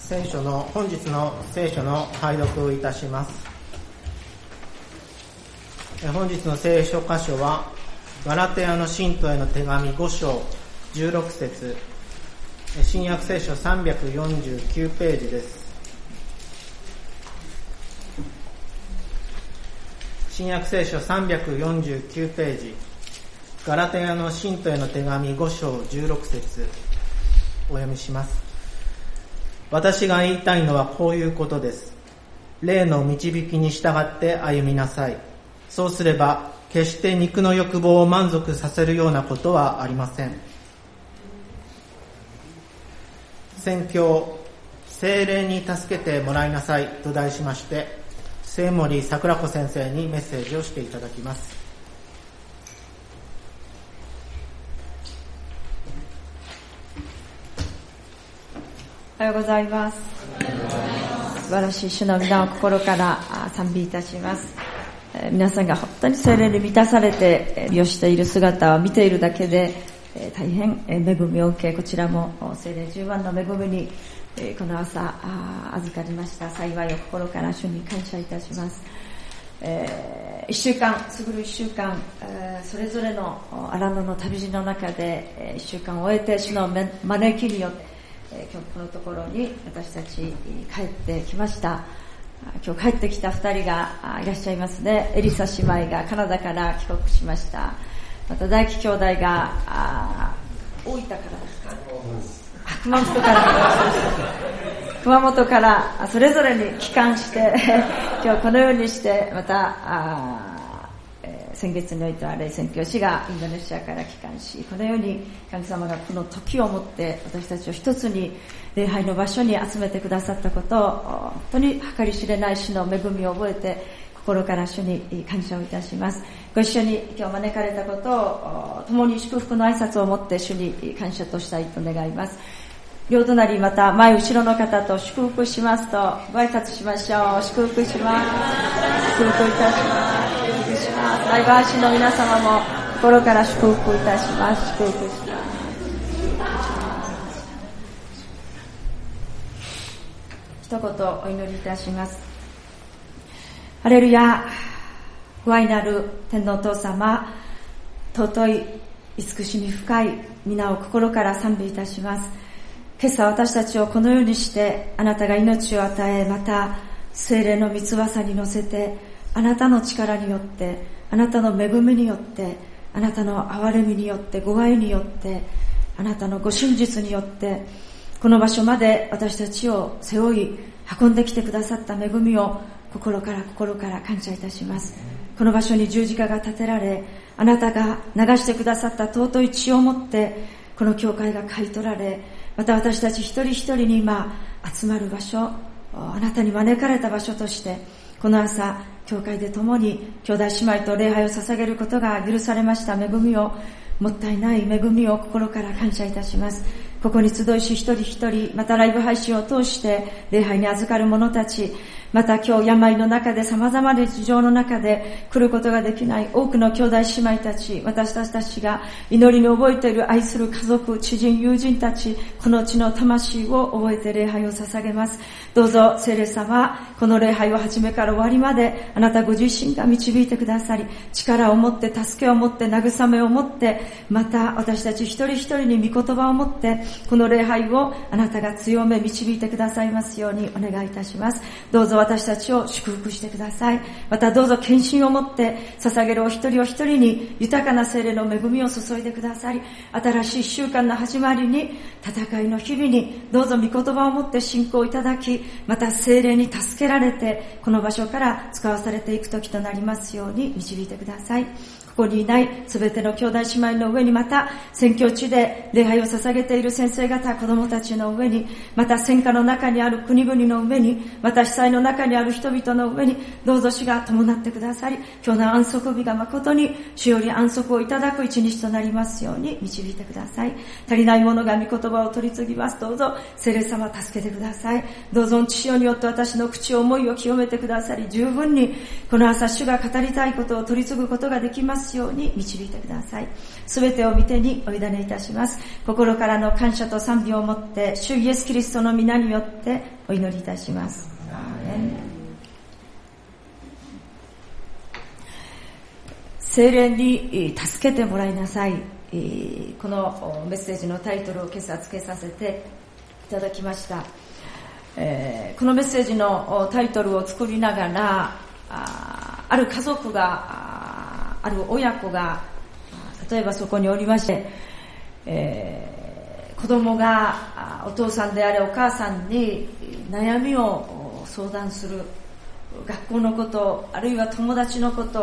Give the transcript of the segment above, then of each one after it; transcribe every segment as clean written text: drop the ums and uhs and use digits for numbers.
本日の聖書の拝読をいたします。本日の聖書箇所はガラテヤの信徒への手紙5章16節、新約聖書349ページです。新約聖書349ページ、ガラテヤの信徒への手紙5章16節、お読みします。私が言いたいのはこういうことです。霊の導きに従って歩みなさい。そうすれば決して肉の欲望を満足させるようなことはありません。宣教、聖霊に助けてもらいなさいと題しまして、聖森桜子先生にメッセージをしていただきます。 おはようございます。素晴らしい主の皆を心から賛美いたします。皆さんが本当に聖霊に満たされて利用している姿を見ているだけで大変恵みを受け、こちらも聖霊十万の恵みにこの朝預かりました。幸いを心から主に感謝いたします。一週間、過ぐる一週間、それぞれの荒野の旅路の中で一週間を終えて主の招きによって今日このところに私たち帰ってきました。今日帰ってきた2人がいらっしゃいますね。エリサ姉妹がカナダから帰国しました。また大輝兄弟が大分からですか、熊本からそれぞれに帰還して今日このようにしてまた先月においては霊宣教師がインドネシアから帰還し、このように神様がこの時をもって私たちを一つに礼拝の場所に集めてくださったことを本当に計り知れない主の恵みを覚えて心から主に感謝をいたします。ご一緒に今日招かれたことを共に祝福の挨拶を持って主に感謝としたいと願います。両隣また前後ろの方と祝福しますとご挨拶しましょう。祝福します。祝福いたします。祝福します。ライブ配信の皆様も心から祝福いたします。祝福します。一言お祈りいたします。ハレルヤ。不愛なる天のお父様、尊い慈しみ深い皆を心から賛美いたします。今朝私たちをこのようにしてあなたが命を与え、また聖霊の御翼に乗せて、あなたの力によって、あなたの恵みによって、あなたの憐れみによって、ご愛によって、あなたのご真実によってこの場所まで私たちを背負い運んできてくださった恵みを心から感謝いたします。この場所に十字架が立てられ、あなたが流してくださった尊い血をもってこの教会が買い取られ、また私たち一人一人に今集まる場所、あなたに招かれた場所としてこの朝教会で共に兄弟姉妹と礼拝を捧げることが許されました恵みを、もったいない恵みを心から感謝いたします。ここに集いし一人一人、またライブ配信を通して礼拝に預かる者たち、また今日病の中で様々な事情の中で来ることができない多くの兄弟姉妹たち、私たちが祈りに覚えている愛する家族、知人、友人たち、この地の魂を覚えて礼拝を捧げます。どうぞ聖霊様、この礼拝を始めから終わりまであなたご自身が導いてくださり、力を持って助けを持って慰めを持って、また私たち一人一人に御言葉を持ってこの礼拝をあなたが強め導いてくださいますようにお願いいたします。どうぞ私たちを祝福してください。またどうぞ献身を持って捧げるお一人お一人に豊かな聖霊の恵みを注いでくださり、新しい一週間の始まりに、戦いの日々にどうぞ御言葉を持って信仰いただき、また聖霊に助けられてこの場所から使わされていく時となりますように導いてください。ここにいないすべての兄弟姉妹の上に、また宣教地で礼拝を捧げている先生方、子供たちの上に、また戦火の中にある国々の上に、また被災の中にある人々の上に、どうぞ主が伴ってくださり、今日の安息日が誠に主より安息をいただく一日となりますように導いてください。足りないものが御言葉を取り次ぎます。どうぞ聖霊様助けてください。どうぞ父よによって私の口思いを清めてくださり、十分にこの朝主が語りたいことを取り次ぐことができますように導いてください。すべてを御手にお委ねいたします。心からの感謝と賛美をもって主イエスキリストの皆によってお祈りいたします。アーメン。聖霊に助けてもらいなさい。このメッセージのタイトルを今朝付けさせていただきました。このメッセージのタイトルを作りながら、ある家族が、ある親子が、例えばそこにおりまして、子供がお父さんであれお母さんに悩みを相談する。学校のこと、あるいは友達のこと、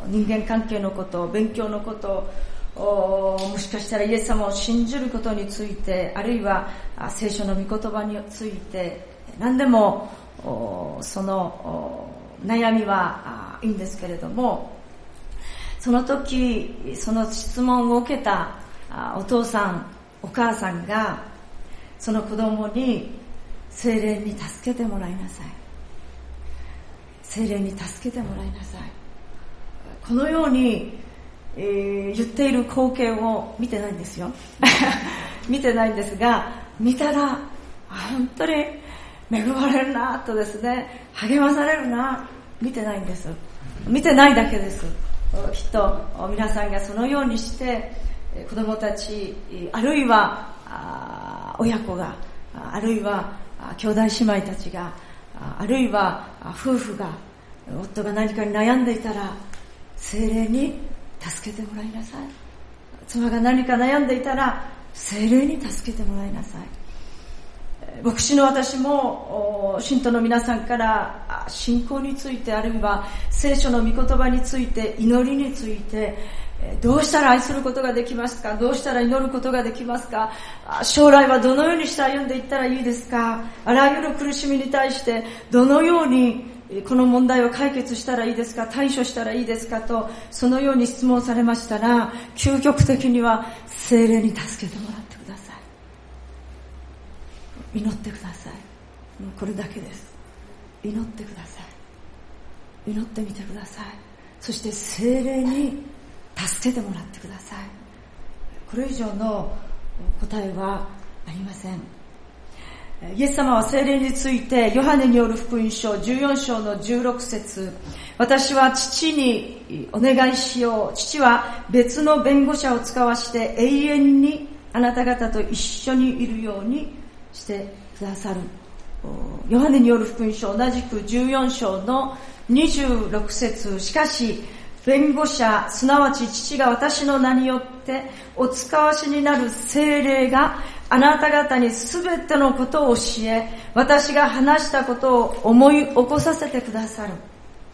人間関係のこと、勉強のこと、もしかしたらイエス様を信じることについて、あるいは聖書の御言葉について、何でもその悩みはいいんですけれども、その時その質問を受けたお父さんお母さんがその子供に聖霊に助けてもらいなさい、聖霊に助けてもらいなさい、このように言っている光景を見てないんですよ見てないんですが、見たら本当に恵まれるなとですね、励まされるな。見てないんです。見てないだけです。きっと皆さんがそのようにして子供たち、あるいは親子が、あるいは兄弟姉妹たちが、あるいは夫婦が、夫が何かに悩んでいたら聖霊に助けてもらいなさい。妻が何か悩んでいたら聖霊に助けてもらいなさい。牧師の私も信徒の皆さんから信仰について、あるいは聖書の御言葉について、祈りについて、どうしたら愛することができますか、どうしたら祈ることができますか、将来はどのようにして歩んでいったらいいですか、あらゆる苦しみに対してどのようにこの問題を解決したらいいですか、対処したらいいですかと、そのように質問されましたら、究極的には聖霊に助けてもらってください。祈ってください。これだけです。祈ってください。祈ってみてください。そして聖霊に助けてもらってください。これ以上の答えはありません。イエス様は聖霊についてヨハネによる福音書14章の16節、私は父にお願いしよう、父は別の弁護者を使わして永遠にあなた方と一緒にいるようにしてくださる。ヨハネによる福音書同じく14章の26節、しかし弁護者、すなわち父が私の名によってお使わしになる聖霊があなた方にすべてのことを教え、私が話したことを思い起こさせてくださる。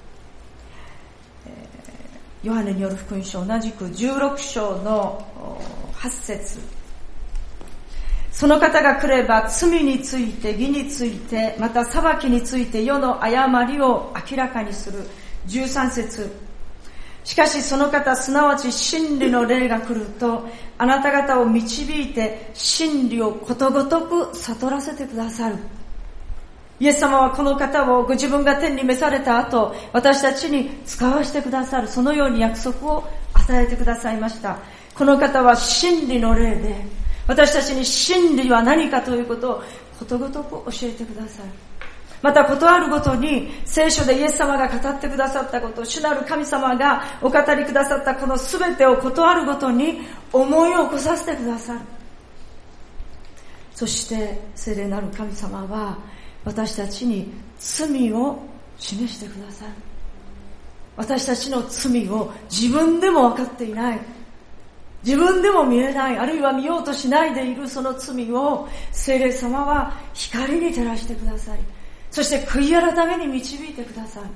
ヨハネによる福音書同じく16章の8節、その方が来れば罪について、義について、また裁きについて世の誤りを明らかにする。13節、しかしその方、すなわち真理の霊が来ると、あなた方を導いて真理をことごとく悟らせてくださる。イエス様はこの方をご自分が天に召された後、私たちに使わせてくださる、そのように約束を与えてくださいました。この方は真理の霊で、私たちに真理は何かということをことごとく教えてください。またことあるごとに聖書でイエス様が語ってくださったこと、主なる神様がお語りくださったこのすべてをことあるごとに思い起こさせてくださる。そして聖霊なる神様は私たちに罪を示してくださる。私たちの罪を自分でも分かっていない、自分でも見えない、あるいは見ようとしないでいるその罪を聖霊様は光に照らしてください。そして悔い改めに導いてください。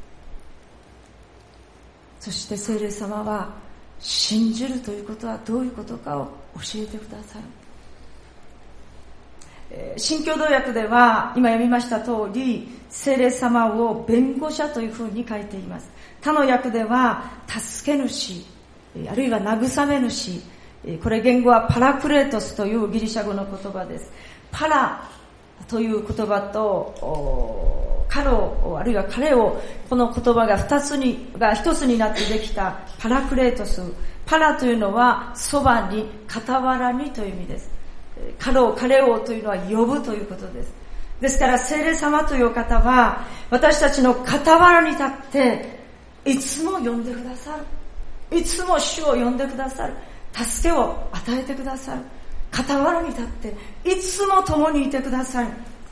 そして聖霊様は信じるということはどういうことかを教えてくださる。新共同訳では今読みました通り、聖霊様を弁護者というふうに書いています。他の訳では助け主、あるいは慰め主、これ言語はパラクレートスというギリシャ語の言葉です。パラという言葉と彼を、あるいは彼を、この言葉が一つになってできたパラクレートス。パラというのはそばに、傍らにという意味です。彼をというのは呼ぶということです。 ですから聖霊様という方は私たちの傍らに立っていつも呼んでくださる。いつも主を呼んでくださる。助けを与えてくださる。傍らに立っていつも共にいてくださる。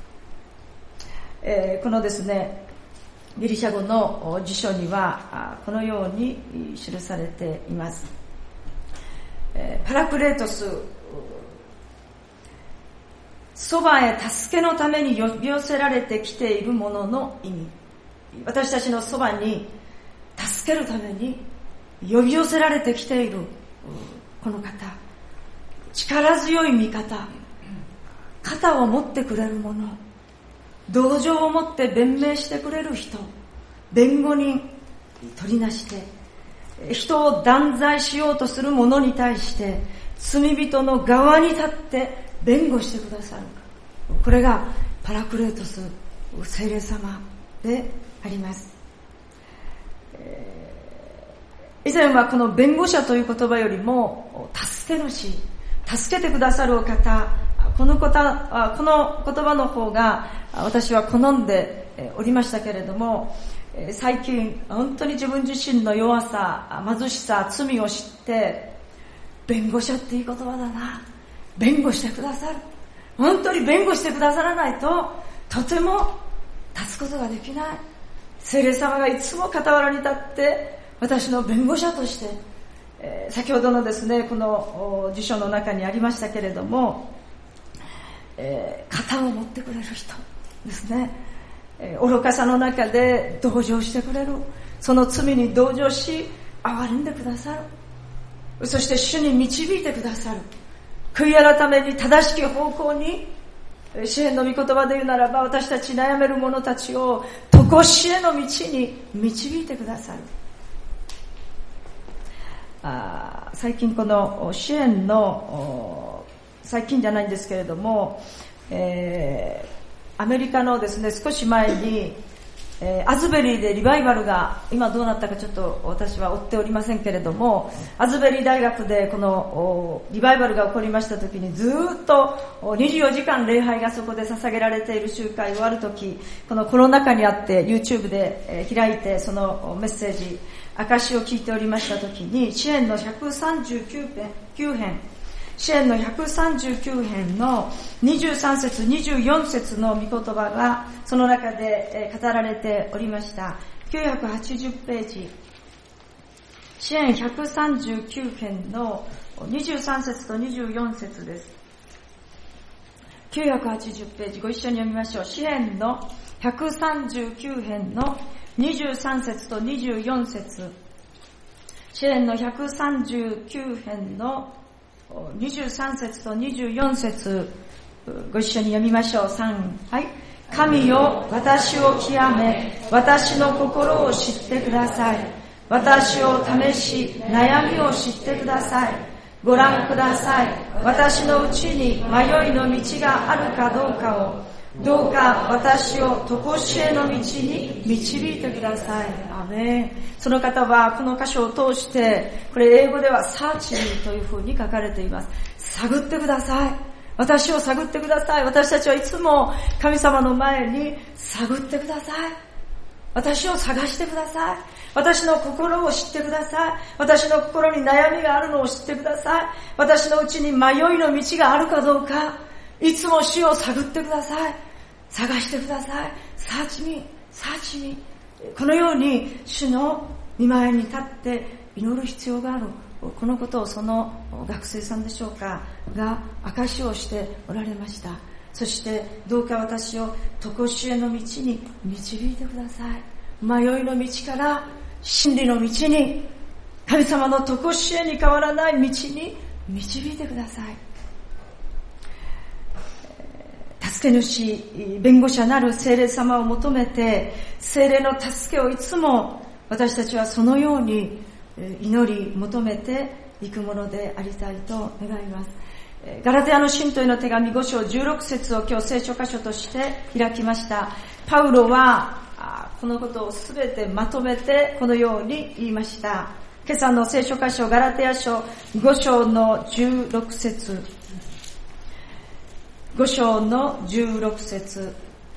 このですねギリシャ語の辞書にはこのように記されています。パラクレートス、そばへ助けのために呼び寄せられてきているものの意味。私たちのそばに助けるために呼び寄せられてきているこの方、力強い味方、肩を持ってくれる者、同情を持って弁明してくれる人、弁護人取りなして人を断罪しようとする者に対して罪人の側に立って弁護してくださる。これがパラクレートス、聖霊様であります。以前はこの弁護者という言葉よりも助け主、助けてくださるお方、この言葉の方が私は好んでおりましたけれども、最近本当に自分自身の弱さ、貧しさ、罪を知って弁護者っていい言葉だな、弁護してくださる、本当に弁護してくださらないととても立つことができない。聖霊様がいつも傍らに立って私の弁護者として、先ほどのですねこの辞書の中にありましたけれども、肩を持ってくれる人ですね。愚かさの中で同情してくれる、その罪に同情し憐れんでくださる、そして主に導いてくださる。悔い改めに正しき方向に、詩篇の御言葉で言うならば私たち悩める者たちを常しえの道に導いてくださる。最近この詩篇の最近じゃないんですけれども、アメリカのですね少し前に、アズベリーでリバイバルが今どうなったかちょっと私は追っておりませんけれども、アズベリー大学でこのリバイバルが起こりました時に、ずっと24時間礼拝がそこで捧げられている集会終わる時、このコロナ禍にあって YouTube で開いてそのメッセージ証を聞いておりました時に、詩篇の139編、詩篇の139編の23節24節の御言葉がその中で語られておりました。980ページ、詩篇139編の23節と24節です。980ページ、ご一緒に読みましょう。詩篇の139編の23節と24節、詩篇の139編の23節と24節、ご一緒に読みましょう。3、はい。神よ、私を極め、私の心を知ってください。私を試し、悩みを知ってください。ご覧ください。私のうちに迷いの道があるかどうかを、どうか私を常しえの道に導いてください。アメン。その方はこの箇所を通して、これ英語ではサーチというふうに書かれています。探ってください。私を探ってください。私たちはいつも神様の前に探ってください。私を探してください。私の心を知ってください。私の心に悩みがあるのを知ってください。私のうちに迷いの道があるかどうか、いつも主を探ってください。探してください。サーチミー。このように主の御前に立って祈る必要がある。このことをその学生さんでしょうかが証しをしておられました。そしてどうか私を常しえの道に導いてください。迷いの道から真理の道に、神様の常しえに変わらない道に導いてください。助け主、弁護者なる聖霊様を求めて、聖霊の助けをいつも私たちはそのように祈り求めていくものでありたいと願います。ガラテヤの信徒への手紙5章16節を今日聖書箇所として開きました。パウロはこのことをすべてまとめてこのように言いました。今朝の聖書箇所ガラテヤ書5章の16節、5章の16節、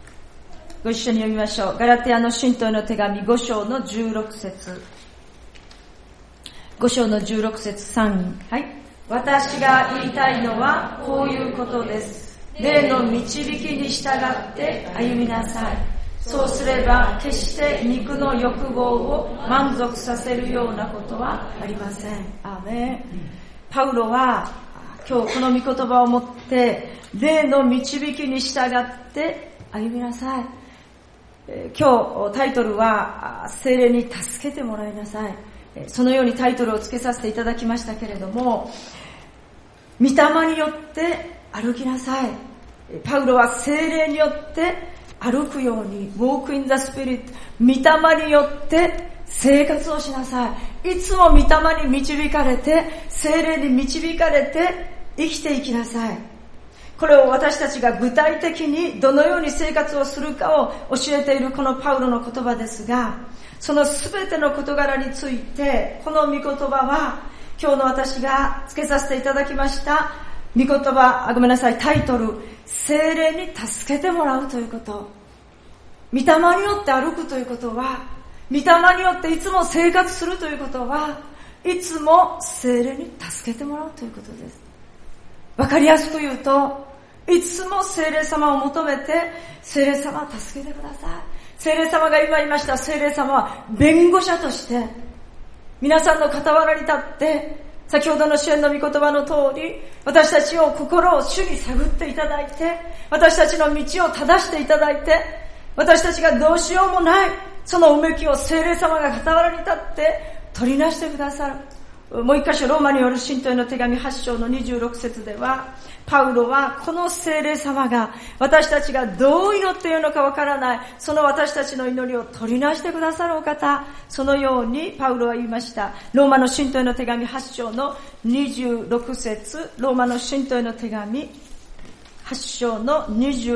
ご一緒に読みましょう。ガラテヤの信徒への手紙5章の16節。5章の16節3人。はい。私が言いたいのはこういうことです。霊の導きに従って歩みなさい。そうすれば決して肉の欲望を満足させるようなことはありません。アーメン。パウロは今日この御言葉を持って霊の導きに従って歩みなさい。今日タイトルは聖霊に助けてもらいなさい。そのようにタイトルを付けさせていただきましたけれども、御霊によって歩きなさい。パウロは聖霊によって歩くように、walk in the spirit、御霊によって生活をしなさい。いつも御霊に導かれて、聖霊に導かれて生きていきなさい。これを私たちが具体的にどのように生活をするかを教えているこのパウロの言葉ですが、そのすべての事柄について、この御言葉は今日の私が付けさせていただきました御言葉、タイトル、聖霊に助けてもらうということ。御霊によって歩くということは、御霊によっていつも生活するということは、いつも聖霊に助けてもらうということです。わかりやすく言うと、いつも聖霊様を求めて、聖霊様を助けてください。聖霊様が今言いました、聖霊様は弁護者として、皆さんの傍らに立って、先ほどの主演の御言葉の通り、私たちを心を主に探っていただいて、私たちの道を正していただいて、私たちがどうしようもない、そのうめきを聖霊様が傍らに立って取りなしてくださる。もう一箇所、ローマによる信徒への手紙8章の26節では、パウロはこの聖霊様が私たちがどう祈っているのかわからない、その私たちの祈りを取りなしてくださるお方、そのようにパウロは言いました。ローマの信徒への手紙8章の26節、ローマの信徒への手紙8章の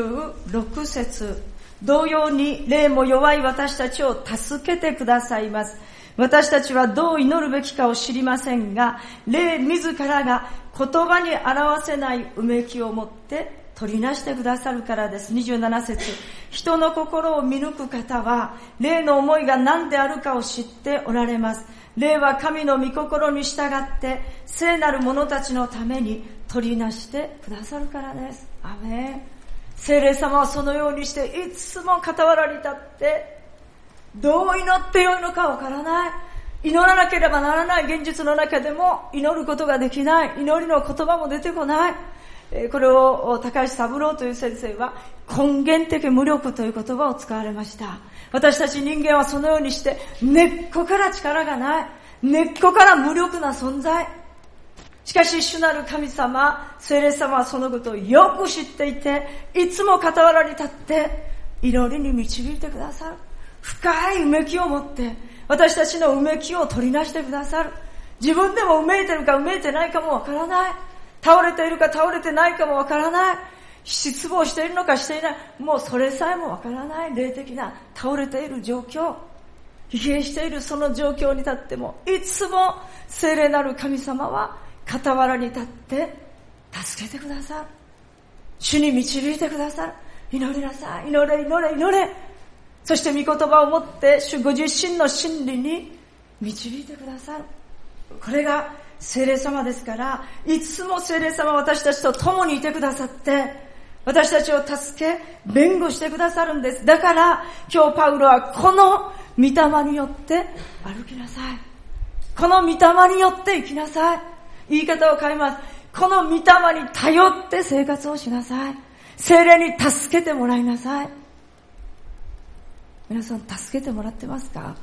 26節、同様に霊も弱い私たちを助けてくださいます。私たちはどう祈るべきかを知りませんが、霊自らが言葉に表せないうめきを持って取りなしてくださるからです。27節、人の心を見抜く方は霊の思いが何であるかを知っておられます。霊は神の御心に従って聖なる者たちのために取りなしてくださるからです。アメン。聖霊様はそのようにしていつも傍らに立ってどう祈ってよいのかわからない、祈らなければならない現実の中でも祈ることができない、祈りの言葉も出てこない。これを高橋三郎という先生は根源的無力という言葉を使われました。私たち人間はそのようにして根っこから力がない、根っこから無力な存在。しかし主なる神様、聖霊様はそのことをよく知っていて、いつも傍らに立って祈りに導いてくださる。深いうめきを持って私たちのうめきを取りなしてくださる。自分でもうめいてるかうめいてないかもわからない、倒れているか倒れてないかもわからない、失望しているのかしていない、もうそれさえもわからない霊的な倒れている状況、疲弊しているその状況に立っても、いつも聖霊なる神様は傍らに立って助けてくださる。主に導いてくださる。祈りなさい、祈れ祈れ祈れ。そして御言葉を持って主ご自身の真理に導いてくださる。これが聖霊様ですから、いつも聖霊様は私たちと共にいてくださって私たちを助け弁護してくださるんです。だから今日パウロはこの御霊によって歩きなさい、この御霊によって生きなさい。言い方を変えます。この御霊に頼って生活をしなさい。聖霊に助けてもらいなさい。皆さん助けてもらってますか？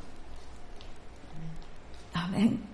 アメン。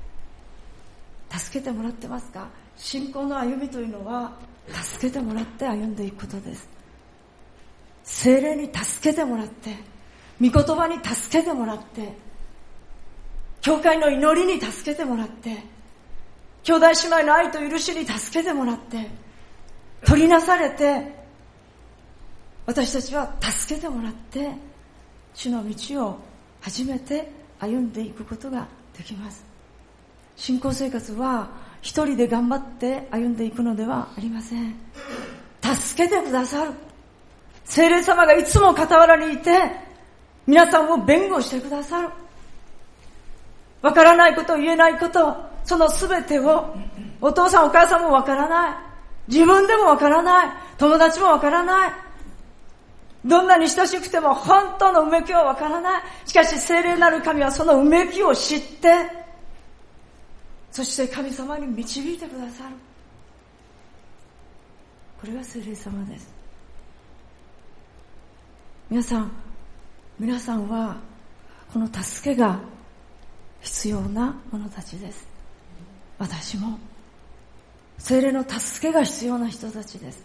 助けてもらってますか？信仰の歩みというのは助けてもらって歩んでいくことです。聖霊に助けてもらって、御言葉に助けてもらって、教会の祈りに助けてもらって、兄弟姉妹の愛と許しに助けてもらって、取りなされて、私たちは助けてもらって主の道を初めて歩んでいくことができます。信仰生活は一人で頑張って歩んでいくのではありません。助けてくださる聖霊様がいつも傍らにいて、皆さんを弁護してくださる。わからないこと、言えないこと、そのすべてを、お父さんお母さんもわからない。自分でもわからない。友達もわからない。どんなに親しくても本当のうめきはわからない。しかし聖霊なる神はそのうめきを知って、そして神様に導いてくださる。これが聖霊様です。皆さんはこの助けが必要な者たちです。私も聖霊の助けが必要な人たちです。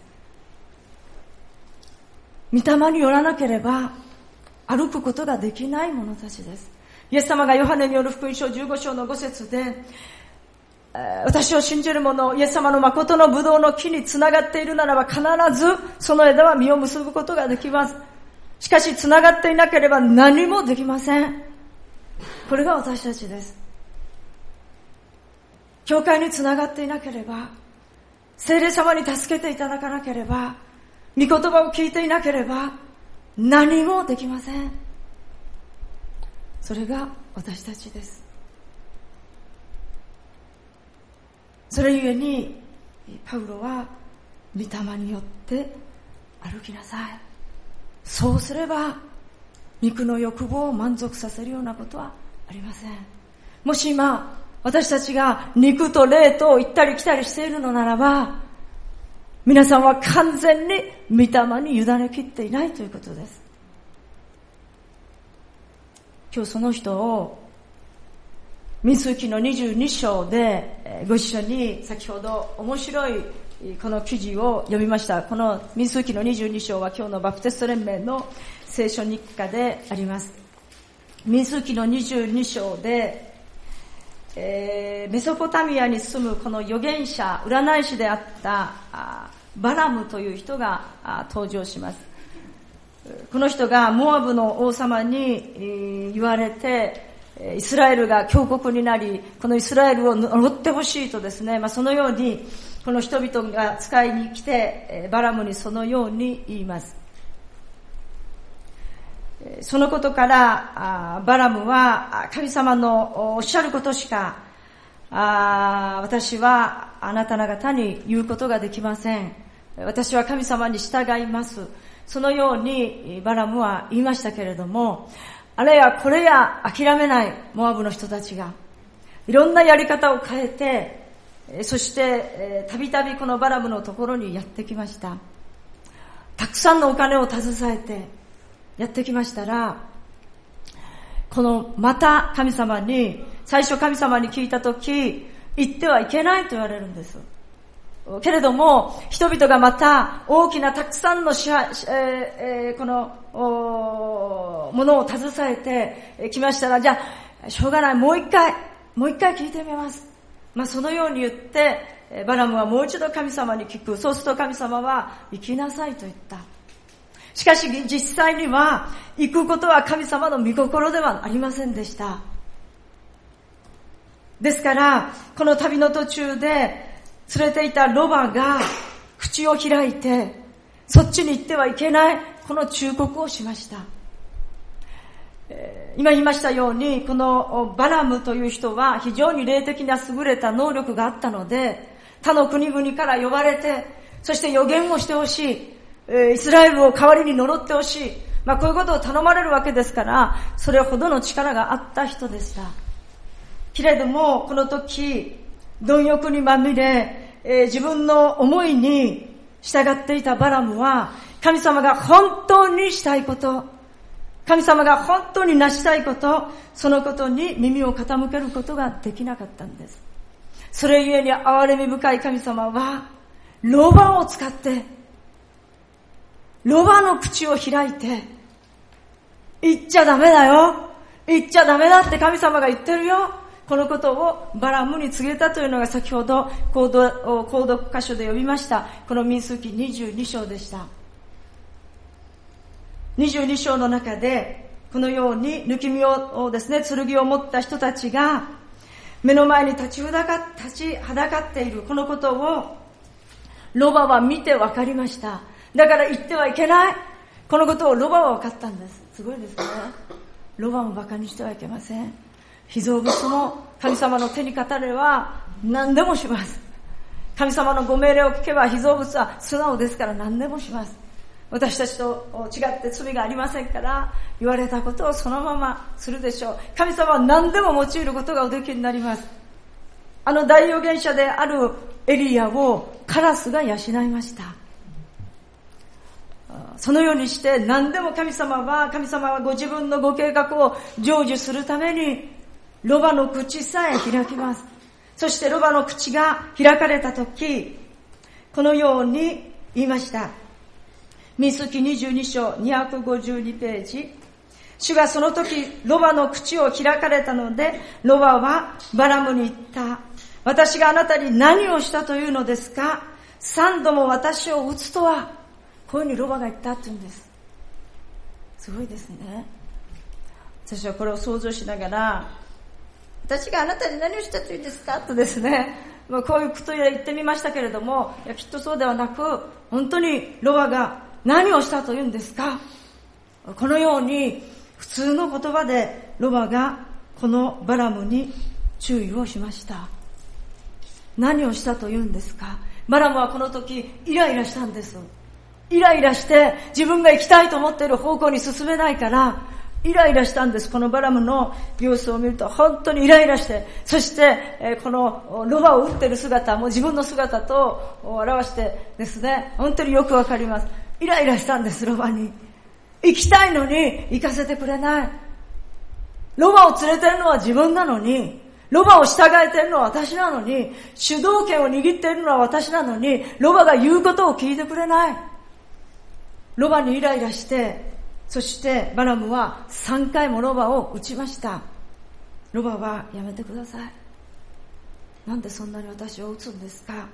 御霊によらなければ歩くことができない者たちです。イエス様がヨハネによる福音書15章の5節で、私を信じる者、イエス様の誠のブドウの木につながっているならば必ずその枝は実を結ぶことができます。しかしつながっていなければ何もできません。これが私たちです。教会につながっていなければ、聖霊様に助けていただかなければ、御言葉を聞いていなければ何もできません。それが私たちです。それゆえにパウロは御霊によって歩きなさい。そうすれば肉の欲望を満足させるようなことはありません。もし今私たちが肉と霊と行ったり来たりしているのならば、皆さんは完全に御霊に委ねきっていないということです。今日その人を民数記の22章でご一緒に先ほど面白いこの記事を読みました。この民数記の22章は今日のバプテスト連盟の聖書日課であります。民数記の22章でメソポタミアに住むこの預言者、占い師であったバラムという人が登場します。この人がモアブの王様に言われて、イスラエルが強国になり、このイスラエルを呪ってほしいとですね、そのようにこの人々が使いに来て、バラムにそのように言います。そのことからバラムは神様のおっしゃることしか私はあなた方に言うことができません。私は神様に従います。そのようにバラムは言いましたけれども、あれやこれや諦めないモアブの人たちがいろんなやり方を変えて、そしてたびたびこのバラムのところにやってきました。たくさんのお金を携えてやってきましたら、このまた最初神様に聞いたとき、言ってはいけないと言われるんです。けれども人々がまた大きなたくさんのこのものを携えてきましたら、じゃあしょうがない、もう一回聞いてみます。そのように言ってバラムはもう一度神様に聞く。そうすると神様は行きなさいと言った。しかし実際には行くことは神様の御心ではありませんでした。ですからこの旅の途中で連れていたロバが口を開いて、そっちに行ってはいけない、この忠告をしました。今言いましたように、このバラムという人は非常に霊的な優れた能力があったので、他の国々から呼ばれて、そして予言をしてほしい、イスラエルを代わりに呪ってほしい、こういうことを頼まれるわけですから、それほどの力があった人でした。けれどもこの時貪欲にまみれ、自分の思いに従っていたバラムは、神様が本当にしたいこと、神様が本当に成したいこと、そのことに耳を傾けることができなかったんです。それゆえに憐れみ深い神様はロバを使って、ロバの口を開いて、言っちゃダメだよ、言っちゃダメだって神様が言ってるよ、このことをバラムに告げたというのが先ほど購読箇所で読みましたこの民数記22章でした。22章の中でこのように抜き身をですね、剣を持った人たちが目の前に立ちはだかっているこのことをロバは見て分かりました。だから言ってはいけない、 このことをロバは分かったんです。すごいですね。ロバも馬鹿にしてはいけません。被造物も神様の手にかかれば何でもします。神様のご命令を聞けば被造物は素直ですから何でもします。私たちと違って罪がありませんから、言われたことをそのままするでしょう。神様は何でも用いることがおできになります。あの大預言者であるエリアをカラスが養いました。そのようにして何でも神様はご自分のご計画を成就するためにロバの口さえ開きます。そしてロバの口が開かれたとき、このように言いました。民数記22章252ページ。主がその時ロバの口を開かれたので、ロバはバラムに言った。私があなたに何をしたというのですか？3度も私を撃つとは。こういうふうにロバが言ったって言うんです。すごいですね。私はこれを想像しながら、私があなたに何をしたというんですかとですね、こういうことを言ってみましたけれども、いやきっとそうではなく、本当にロバが何をしたというんですか。このように普通の言葉でロバがこのバラムに注意をしました。何をしたというんですか。バラムはこの時イライラしたんです。イライラして自分が行きたいと思っている方向に進めないからイライラしたんです。このバラムの様子を見ると本当にイライラして、そしてこのロバを撃っている姿も自分の姿と表してですね、本当によくわかります。イライラしたんです。ロバに行きたいのに行かせてくれない。ロバを連れてるのは自分なのに、ロバを従えているのは私なのに、主導権を握っているのは私なのに、ロバが言うことを聞いてくれない。ロバにイライラして、そしてバラムは3回もロバを撃ちました。ロバはやめてください。なんでそんなに私を撃つんですか。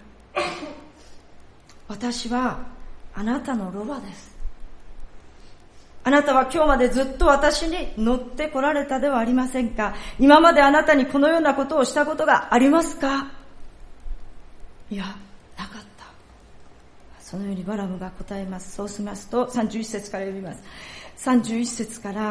私はあなたのロバです。あなたは今日までずっと私に乗ってこられたではありませんか。今まであなたにこのようなことをしたことがありますか。いや、なかった。そのようにバラムが答えます。そうしますと31節から読みます。31節から、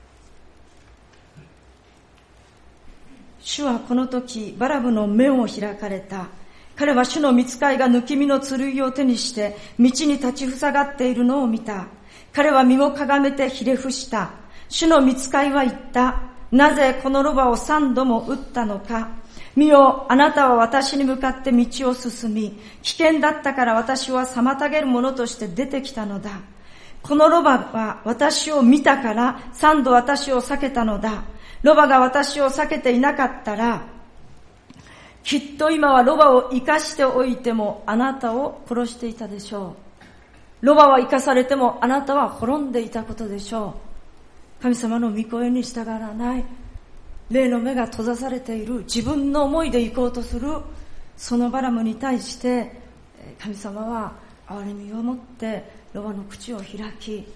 主はこの時バラムの目を開かれた。彼は主の御使いが抜き身の剣を手にして道に立ちふさがっているのを見た。彼は身をかがめてひれ伏した。主の御使いは言った。なぜこのロバを3度も撃ったのか。見よ、あなたは私に向かって道を進み、危険だったから私は妨げる者として出てきたのだ。このロバは私を見たから3度私を避けたのだ。ロバが私を避けていなかったら、きっと今はロバを生かしておいてもあなたを殺していたでしょう。ロバは生かされてもあなたは滅んでいたことでしょう。神様の御声に従わない、霊の目が閉ざされている、自分の思いで行こうとするそのバラムに対して神様は憐れみを持ってロバの口を開き、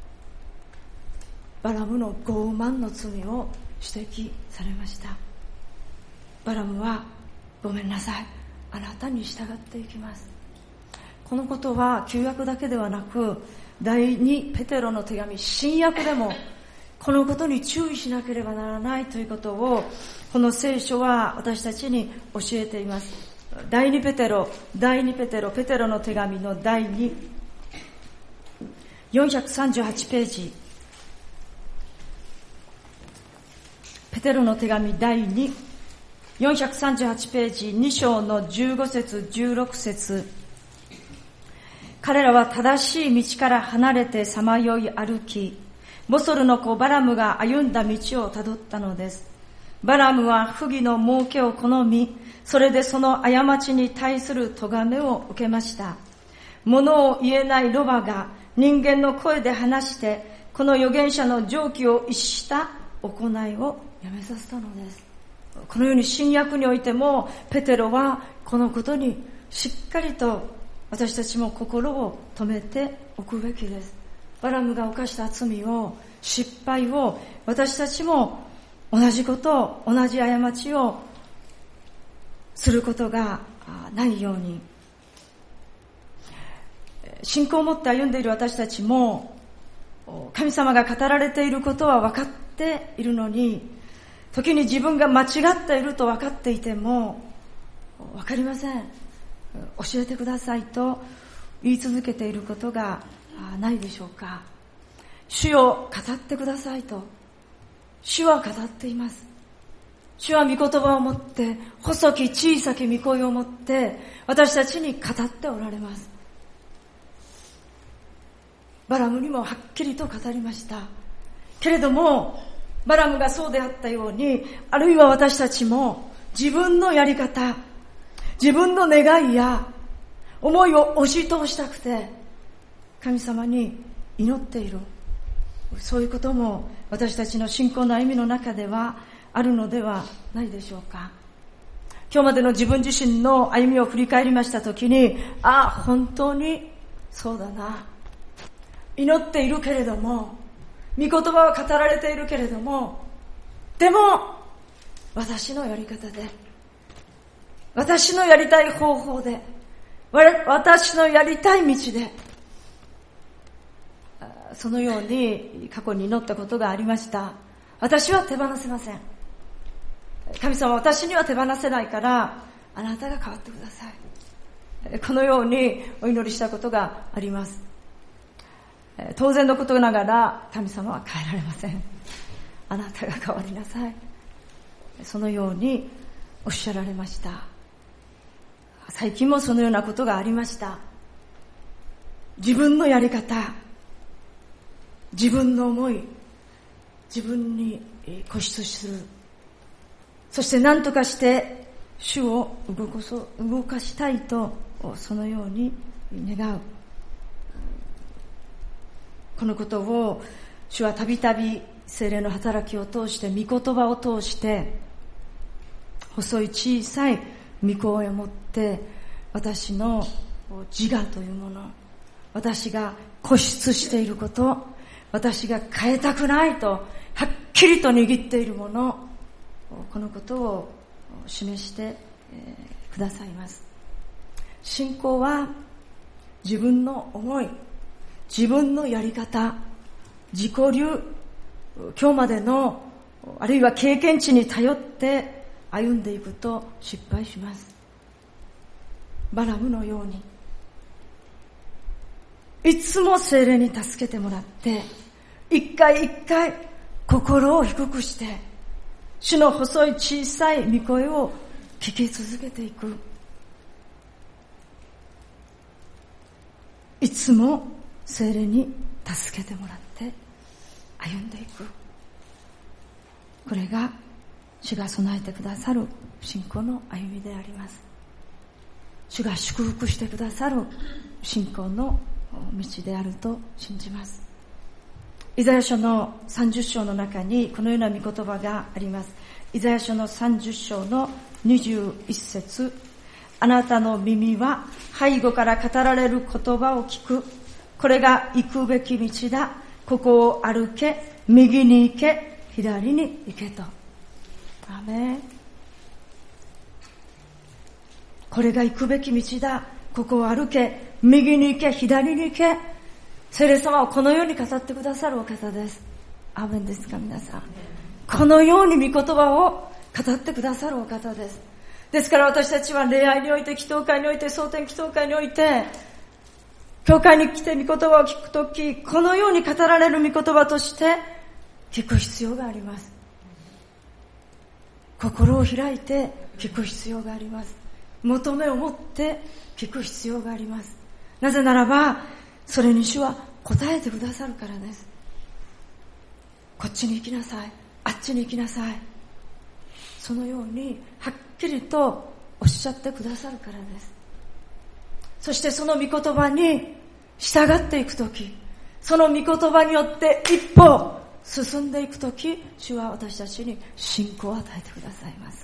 バラムの傲慢の罪を指摘されました。バラムはごめんなさい、あなたに従っていきます。このことは旧約だけではなく第2ペテロの手紙新約でもこのことに注意しなければならないということをこの聖書は私たちに教えています。第2ペテロペテロの手紙の第2 438ページ、ペテロの手紙第2 438ページ2章の15節16節、彼らは正しい道から離れてさまよい歩き、ボソルの子バラムが歩んだ道をたどったのです。バラムは不義の儲けを好み、それでその過ちに対する咎めを受けました。物を言えないロバが人間の声で話して、この預言者の常軌を逸した行いをやめさせたのです。このように新約においてもペテロはこのことにしっかりと私たちも心を止めておくべきです。バラムが犯した罪を、失敗を、私たちも同じことを、同じ過ちをすることがないように、信仰を持って歩んでいる私たちも神様が語られていることは分かっているのに、時に自分が間違っていると分かっていても、分かりません、教えてくださいと言い続けていることがないでしょうか。主よ語ってくださいと、主は語っています。主は御言葉を持って、細き小さき御声を持って私たちに語っておられます。バラムにもはっきりと語りました。けれどもバラムがそうであったように、あるいは私たちも自分のやり方、自分の願いや思いを押し通したくて神様に祈っている、そういうことも私たちの信仰の歩みの中ではあるのではないでしょうか。今日までの自分自身の歩みを振り返りましたときに、本当にそうだな、祈っているけれども、御言葉は語られているけれども、でも私のやり方で、私のやりたい方法で、私のやりたい道で、そのように過去に祈ったことがありました。私は手放せません。神様は私には手放せないから、あなたが変わってください。このようにお祈りしたことがあります。当然のことながら神様は変えられません。あなたが変わりなさい。そのようにおっしゃられました。最近もそのようなことがありました。自分のやり方、自分の思い、自分に固執する。そして何とかして主を動かしたいと、そのように願う。このことを主はたびたび聖霊の働きを通して、御言葉を通して、細い小さい御声を持って私の自我というもの、私が固執していること、私が変えたくないとはっきりと握っているもの、このことを示してくださいます。信仰は自分の思い、自分のやり方、自己流、今日までのあるいは経験値に頼って歩んでいくと失敗します。バラムのようにいつも聖霊に助けてもらって、一回一回心を低くして主の細い小さい御声を聞き続けていく。いつも聖霊に助けてもらって歩んでいく。これが主が備えてくださる信仰の歩みであります。主が祝福してくださる信仰の道であると信じます。イザヤ書の30章の中にこのような御言葉があります。イザヤ書の30章の21節、あなたの耳は背後から語られる言葉を聞く。これが行くべき道だ。ここを歩け、右に行け、左に行けと。アメン。これが行くべき道だ。ここを歩け、右に行け、左に行け。聖霊様はこのように語ってくださるお方です。アーメンですか皆さん。このように御言葉を語ってくださるお方です。ですから私たちは礼拝において、祈祷会において、蒼天祈祷会において、教会に来て御言葉を聞くとき、このように語られる御言葉として聞く必要があります。心を開いて聞く必要があります。求めを持って聞く必要があります。なぜならば、それに主は答えてくださるからです。こっちに行きなさい、あっちに行きなさい。そのようにはっきりとおっしゃってくださるからです。そしてその御言葉に従っていくとき、その御言葉によって一歩進んでいくとき、主は私たちに信仰を与えてくださいます。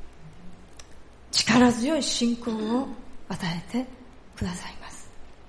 力強い信仰を与えてくださいます。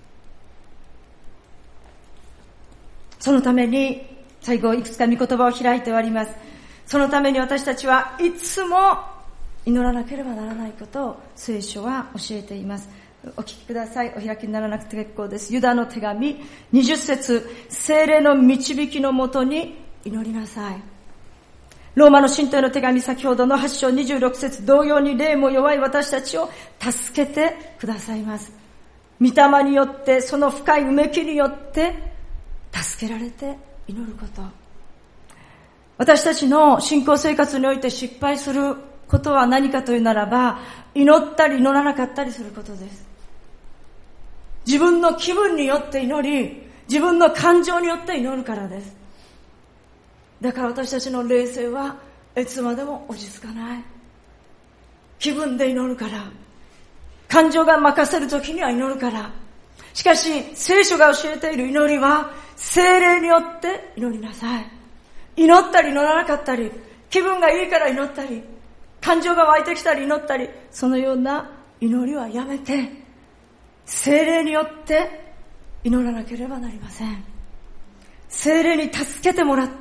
そのために最後いくつか御言葉を開いております。そのために私たちはいつも祈らなければならないことを聖書は教えています。 お聞きください。お開きにならなくて結構です。ユダの手紙20節、聖霊の導きのもとに祈りなさい。ローマの信徒への手紙、先ほどの8章26節、同様に霊も弱い私たちを助けてくださいます。御霊によって、その深いうめきによって助けられて祈ること。私たちの信仰生活において失敗することは何かというならば、祈ったり祈らなかったりすることです。自分の気分によって祈り、自分の感情によって祈るからです。だから私たちの霊性はいつまでも落ち着かない。気分で祈るから。感情が任せるときには祈るから。しかし、聖書が教えている祈りは、聖霊によって祈りなさい。祈ったり祈らなかったり、気分がいいから祈ったり、感情が湧いてきたり祈ったり、そのような祈りはやめて、聖霊によって祈らなければなりません。聖霊に助けてもらって、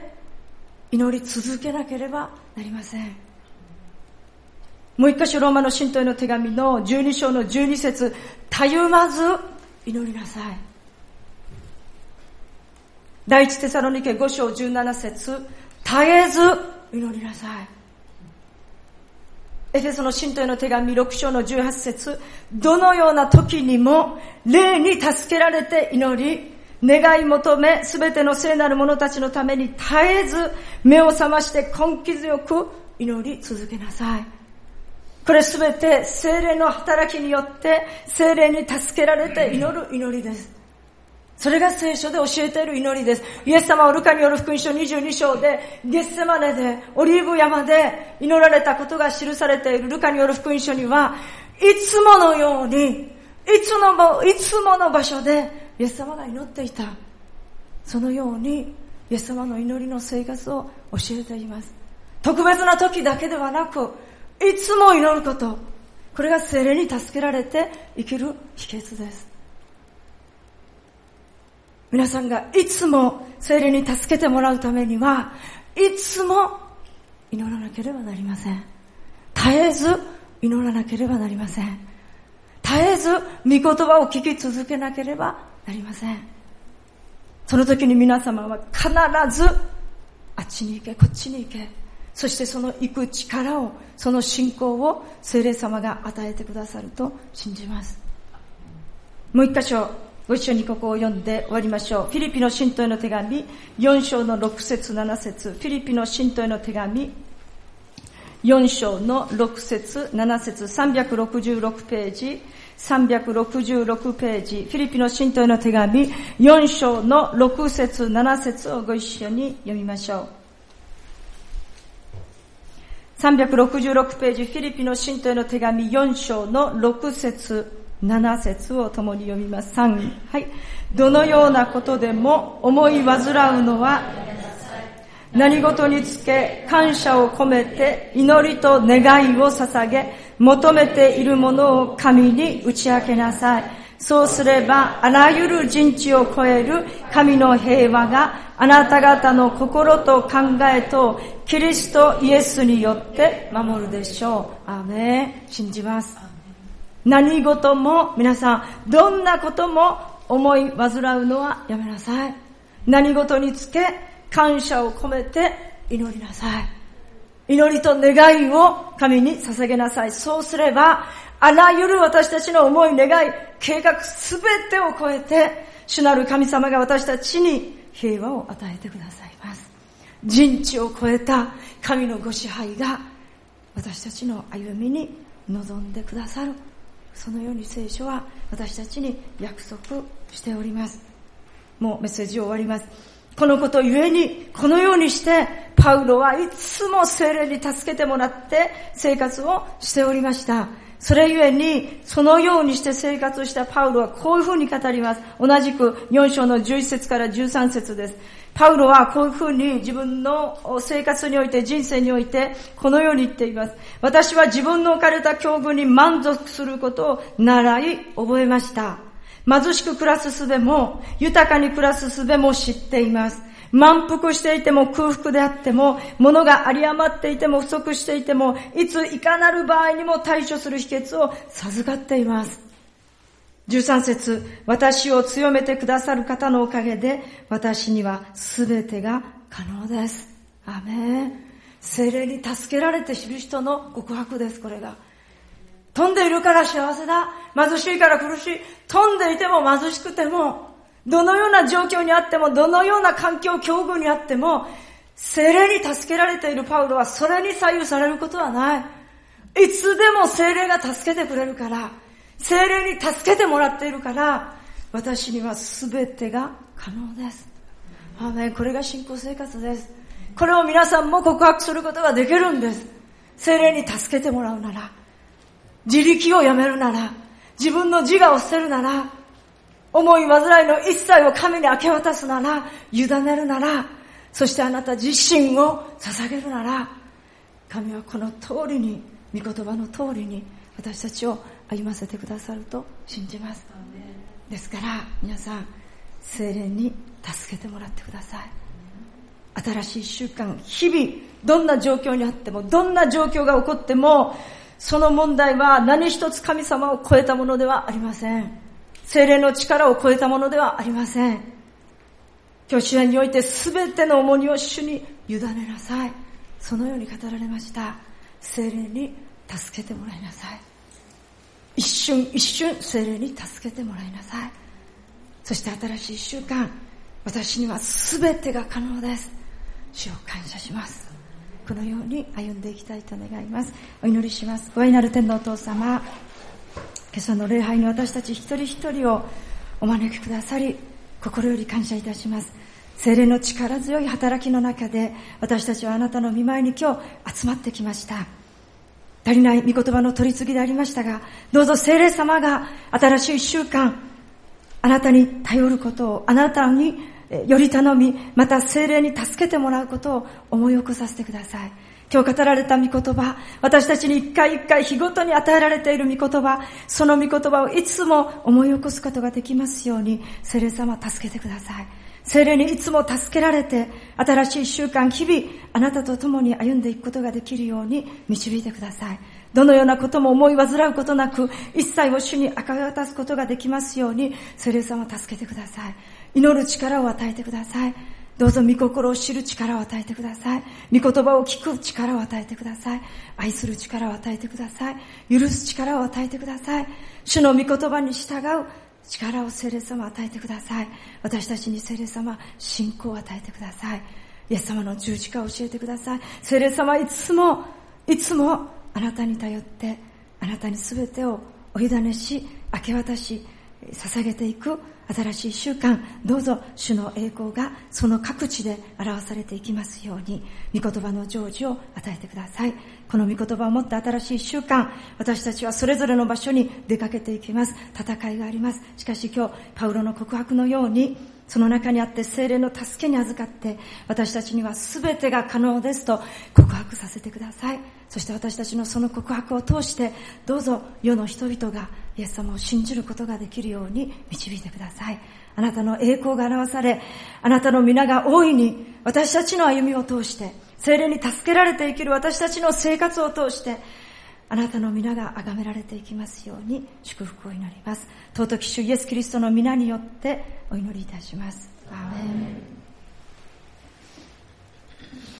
祈り続けなければなりません。もう一箇所、ローマの信徒への手紙の12章の12節、たゆまず祈りなさい。第一テサロニケ5章17節、絶えず祈りなさい。エフェソの信徒への手紙6章の18節、どのような時にも霊に助けられて祈り、願い求め、すべての聖なる者たちのために絶えず目を覚まして根気強く祈り続けなさい。これすべて聖霊の働きによって聖霊に助けられて祈る祈りです。それが聖書で教えている祈りです。イエス様はルカによる福音書22章でゲッセマネでオリーブ山で祈られたことが記されているルカによる福音書には、いつものようにいつもの場所でイエス様が祈っていた。そのようにイエス様の祈りの生活を教えています。特別な時だけではなく、いつも祈ること、これが聖霊に助けられて生きる秘訣です。皆さんがいつも聖霊に助けてもらうためには、いつも祈らなければなりません。絶えず祈らなければなりません。絶えず御言葉を聞き続けなければなりません。その時に皆様は必ずあっちに行け、こっちに行け、そしてその行く力を、その信仰を聖霊様が与えてくださると信じます。もう一箇所ご一緒にここを読んで終わりましょう。フィリピの信徒への手紙4章の6節7節、フィリピの信徒への手紙4章の6節7節、366ページ、366ページ、フィリピの信徒への手紙4章の6節7節をご一緒に読みましょう。366ページ、フィリピの信徒への手紙4章の6節7節を共に読みます。3、はい。どのようなことでも思い煩うのは何事につけ感謝を込めて祈りと願いを捧げ、求めているものを神に打ち明けなさい。そうすればあらゆる人知を超える神の平和があなた方の心と考えとキリストイエスによって守るでしょう。アーメン。信じます。何事も皆さん、どんなことも思い煩うのはやめなさい。何事につけ感謝を込めて祈りなさい。祈りと願いを神に捧げなさい。そうすればあらゆる私たちの思い、願い、計画すべてを超えて主なる神様が私たちに平和を与えてくださいます。人知を超えた神のご支配が私たちの歩みに臨んでくださる。そのように聖書は私たちに約束しております。もうメッセージを終わります。このことゆえに、このようにしてパウロはいつも聖霊に助けてもらって生活をしておりました。それゆえに、そのようにして生活したパウロはこういうふうに語ります。同じく4章の11節から13節です。パウロはこういうふうに自分の生活において、人生においてこのように言っています。私は自分の置かれた境遇に満足することを習い覚えました。貧しく暮らす術も豊かに暮らす術も知っています。満腹していても空腹であっても、物が有り余っていても不足していても、いついかなる場合にも対処する秘訣を授かっています。 13節、私を強めてくださる方のおかげで、私にはすべてが可能です。アーメン。聖霊に助けられて知る人の告白です、これが。飛んでいるから幸せだ。貧しいから苦しい。飛んでいても貧しくても、どのような状況にあっても、どのような環境、境遇にあっても、聖霊に助けられているパウロはそれに左右されることはない。いつでも聖霊が助けてくれるから、聖霊に助けてもらっているから、私には全てが可能です。アーメン。これが信仰生活です。これを皆さんも告白することができるんです。聖霊に助けてもらうなら、自力をやめるなら、自分の自我を捨てるなら、思い煩いの一切を神に明け渡すなら、委ねるなら、そしてあなた自身を捧げるなら、神はこの通りに、御言葉の通りに私たちを歩ませてくださると信じます。ですから皆さん、聖霊に助けてもらってください。新しい習慣、日々どんな状況にあっても、どんな状況が起こっても、その問題は何一つ神様を超えたものではありません。聖霊の力を超えたものではありません。今日主演において全ての重荷を主に委ねなさい。そのように語られました。聖霊に助けてもらいなさい。一瞬一瞬聖霊に助けてもらいなさい。そして新しい習慣、私には全てが可能です。主を感謝します。このように歩んでいきたいと願います。お祈りします。ご愛なる天のお父様、今朝の礼拝に私たち一人一人をお招きくださり、心より感謝いたします。聖霊の力強い働きの中で、私たちはあなたの御前に今日集まってきました。足りない御言葉の取り次ぎでありましたが、どうぞ聖霊様が新しい習慣、あなたに頼ることを、あなたにより頼み、また聖霊に助けてもらうことを思い起こさせてください。今日語られた御言葉、私たちに一回一回日ごとに与えられている御言葉、その御言葉をいつも思い起こすことができますように、聖霊様助けてください。聖霊にいつも助けられて、新しい習慣、日々あなたと共に歩んでいくことができるように導いてください。どのようなことも思い煩うことなく、一切を主に明け渡すことができますように、聖霊様助けてください。祈る力を与えてください。どうぞ御心を知る力を与えてください。御言葉を聞く力を与えてください。愛する力を与えてください。許す力を与えてください。主の御言葉に従う力を聖霊様与えてください。私たちに聖霊様信仰を与えてください。イエス様の十字架を教えてください。聖霊様いつもあなたに頼って、あなたに全てをお委ねし、明け渡し、捧げていく新しい習慣、どうぞ主の栄光がその各地で表されていきますように、御言葉の成就を与えてください。この御言葉を持った新しい習慣、私たちはそれぞれの場所に出かけていきます。戦いがあります。しかし今日パウロの告白のように、その中にあって聖霊の助けに預かって、私たちには全てが可能ですと告白させてください。そして私たちのその告白を通して、どうぞ世の人々がイエス様を信じることができるように導いてください。あなたの栄光が表され、あなたの皆が大いに私たちの歩みを通して、聖霊に助けられて生きる私たちの生活を通して、あなたの皆が崇められていきますように祝福を祈ります。尊き主イエスキリストの皆によってお祈りいたします。アーメン。